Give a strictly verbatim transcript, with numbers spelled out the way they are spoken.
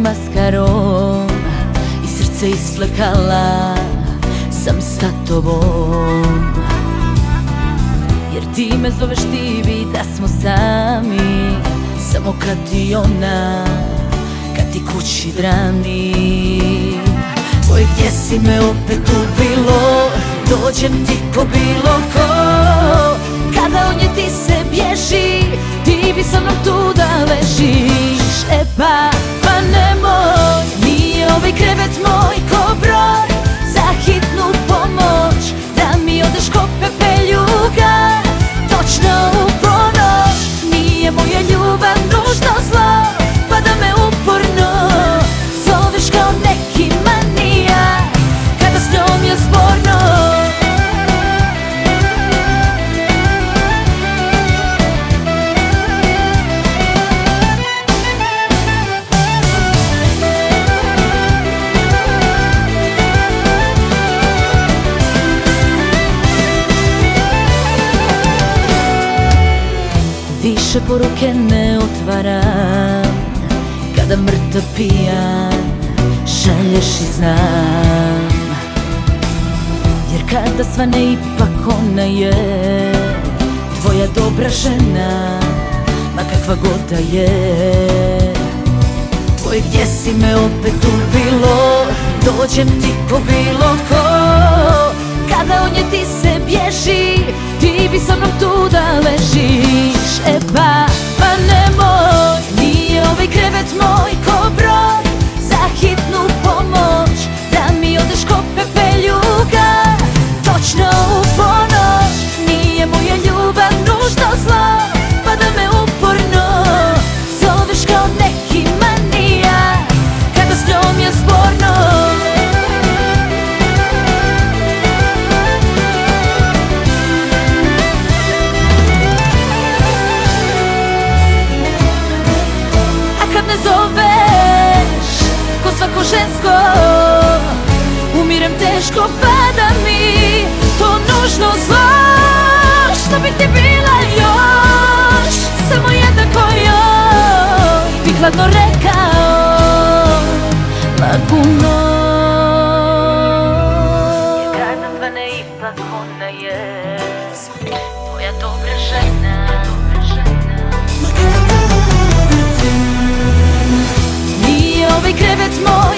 maskarom i srce isplakala sam sa tobom. Jer ti me zoveš, ti vidi da smo sami, samo kad ti ona, kad ti kući drami. Oj, gdje si me opet ubilo, dođem ti ko bilo ko. Kada od nje ti se bježi, ti bi sa mnom tu da ležiš. E pa, pa nemoj, nije ovaj krevet moj ko broj za hitnu pomoć, da mi odeš ko pepeljuga točno u ponoć. Nije moja ljubav nužno zlo, pa da me uporno zoveš kao neki manijak, kada s njom je sporno. Više poruke ne otvaram, kada mrtav pijan šalješ i znam. Jer kada svane ipak ona je tvoja dobra žena, ma kakva god da je. Oj, gdje si me opet ubilo, dođem ti ko bilo ko. Kada od nje ti se bježi, ti bi sa mnom tu da ležiš. E pa, pa nemoj, nije ovaj krevet moj ko broj za hitnu pomoć, da mi odeš ko pepeljuga točno u ponoć. Nije moja ljubav nužno zlo, pa da me uporno zoveš kao neki manijak, kada s njom je sporno. Zoveš ko svako žensko, umirem teško, pada mi to nužno zlo. Što bih ti bila još, samo jednako joj bih hladno rekao lagu noć. Jer kada zvane ipak ona je tvoja dobra žena. Ovaj krevet moj